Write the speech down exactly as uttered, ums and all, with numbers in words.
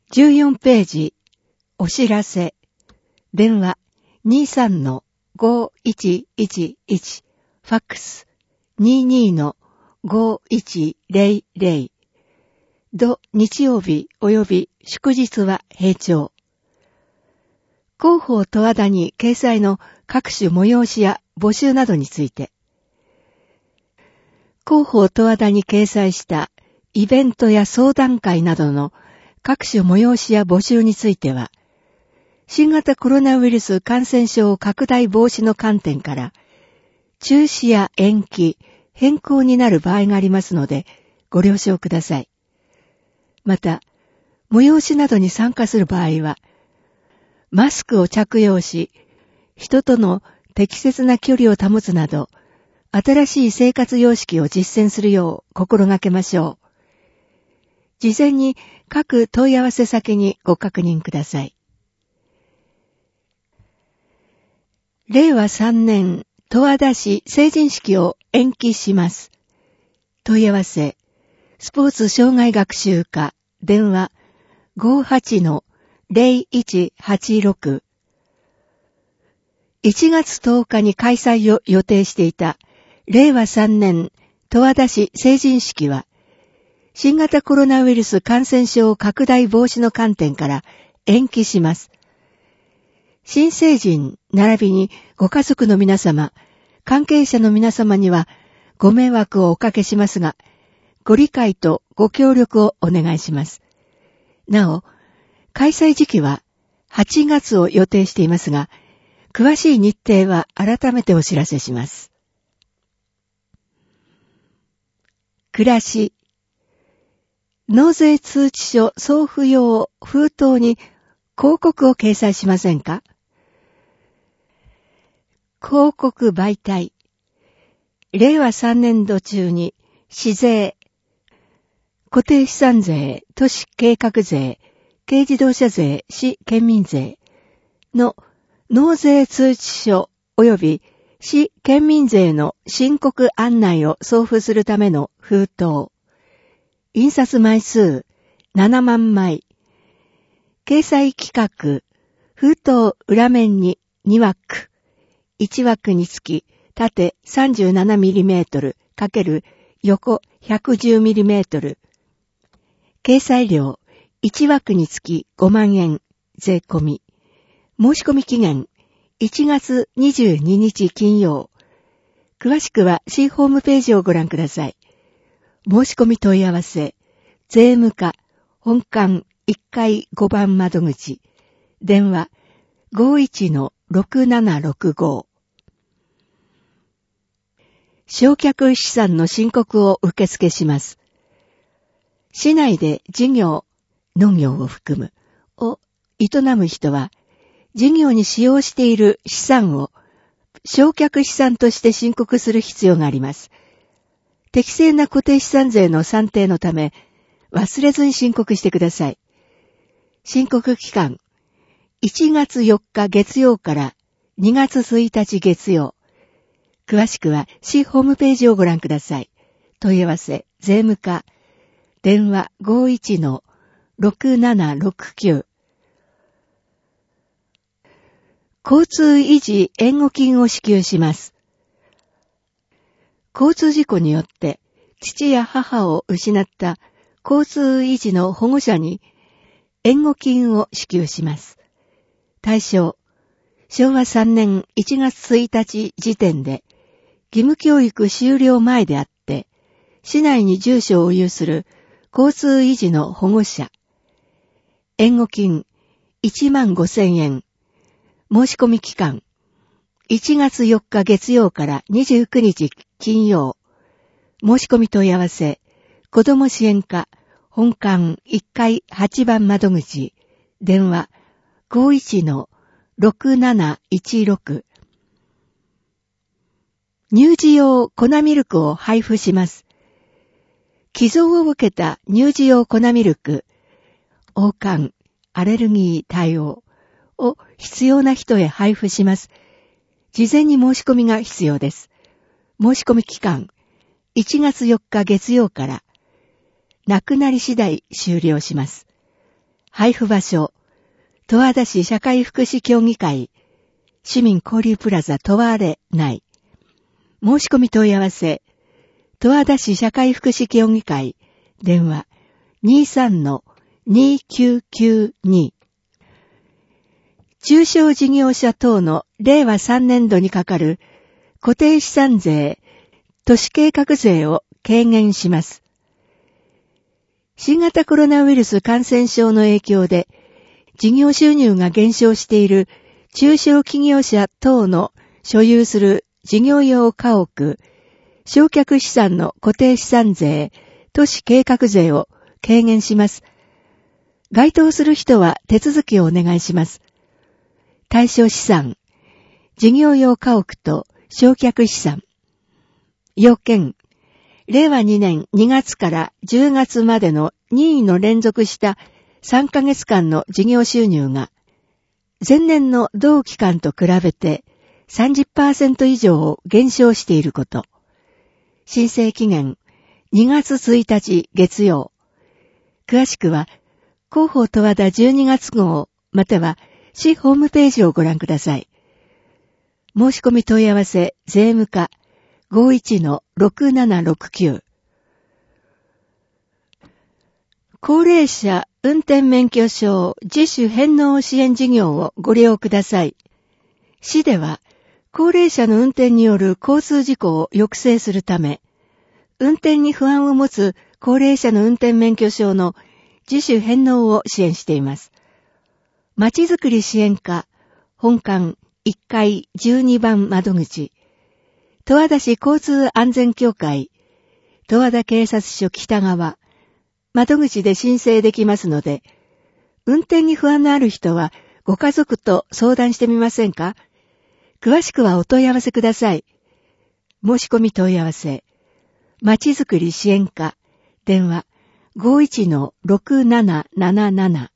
じゅうよんページ、お知らせ。電話 にじゅうさんのごいちいちいち、ファックス にじゅうにのごいちゼロゼロ。土日曜日及び祝日は閉庁。広報十和田に掲載の各種催しや募集などについて、広報十和田に掲載したイベントや相談会などの各種催しや募集については、新型コロナウイルス感染症拡大防止の観点から、中止や延期、変更になる場合がありますので、ご了承ください。また、催しなどに参加する場合は、マスクを着用し、人との適切な距離を保つなど、新しい生活様式を実践するよう心がけましょう。事前に各問い合わせ先にご確認ください。れいわさんねん十和田市成人式を延期します。問い合わせ、スポーツ障害学習課、電話 ごはちのゼロいちはちろく。いちがつとおかに開催を予定していたれいわさんねん十和田市成人式は、新型コロナウイルス感染症拡大防止の観点から延期します。新成人並びにご家族の皆様、関係者の皆様にはご迷惑をおかけしますが、ご理解とご協力をお願いします。なお、開催時期ははちがつを予定していますが、詳しい日程は改めてお知らせします。暮らし。納税通知書送付用封筒に広告を掲載しませんか？広告媒体。れいわさんねん度中に市税、固定資産税、都市計画税、軽自動車税、市県民税の納税通知書及び市県民税の申告案内を送付するための封筒。印刷枚数ななまんまい。掲載規格、封筒裏面ににわく。いちわくにつき縦 さんじゅうななミリメートル× 横 ひゃくじゅうミリメートル。掲載料いちわくにつきごまんえん税込み。申し込み期限いちがつにじゅうににち金曜。詳しくは市ホームページをご覧ください。申し込み問い合わせ、税務課、本館いっかいごばん窓口、電話 ごいちのろくななろくご。償却資産の申告を受付します。市内で事業、農業を含む、を営む人は、事業に使用している資産を償却資産として申告する必要があります。適正な固定資産税の算定のため、忘れずに申告してください。申告期間、いちがつよっか月曜からにがつついたち月曜。詳しくは市ホームページをご覧ください。問い合わせ、税務課、電話 ごいちのろくななろくきゅう。交通維持援護金を支給します。交通事故によって父や母を失った交通維持の保護者に援護金を支給します。対象、しょうわさんねんいちがつついたち時点で義務教育終了前であって、市内に住所を有する交通維持の保護者。援護金いちまんごせんえん。申し込み期間いちがつよっか月曜からにじゅうくにち金曜。申し込み問い合わせ、子ども支援課、本館いっかいはちばん窓口、電話 ごいちのろくなないちろく。乳児用粉ミルクを配布します。寄贈を受けた乳児用粉ミルク、黄疸、アレルギー対応を必要な人へ配布します。事前に申し込みが必要です。申し込み期間、いちがつよっか月曜から、なくなり次第終了します。 配布場所、十和田市社会福祉協議会、市民交流プラザ十和れ内。申し込み問い合わせ、十和田市社会福祉協議会、電話 にじゅうさんのにきゅうきゅうに。中小事業者等のれいわさんねんどにかかる固定資産税、都市計画税を軽減します。新型コロナウイルス感染症の影響で、事業収入が減少している中小企業者等の所有する事業用家屋、償却資産の固定資産税、都市計画税を軽減します。該当する人は手続きをお願いします。対象資産、事業用家屋と償却資産。要件、れいわにねんにがつからじゅうがつまでの任意の連続したさんかげつかんの事業収入が、前年の同期間と比べて さんじゅっパーセント 以上減少していること。申請期限、にがつついたち月曜。詳しくは、広報十和田じゅうにがつ号、または市ホームページをご覧ください。申し込み問い合わせ、税務課 ごいちのろくななろくきゅう。高齢者運転免許証自主返納支援事業をご利用ください。市では、高齢者の運転による交通事故を抑制するため、運転に不安を持つ高齢者の運転免許証の自主返納を支援しています。まちづくり支援課、本館いっかいじゅうにばん窓口、十和田市交通安全協会、十和田警察署北側、窓口で申請できますので、運転に不安のある人はご家族と相談してみませんか？詳しくはお問い合わせください。申し込み問い合わせ、まちづくり支援課、電話 ごいちのろくなななななな。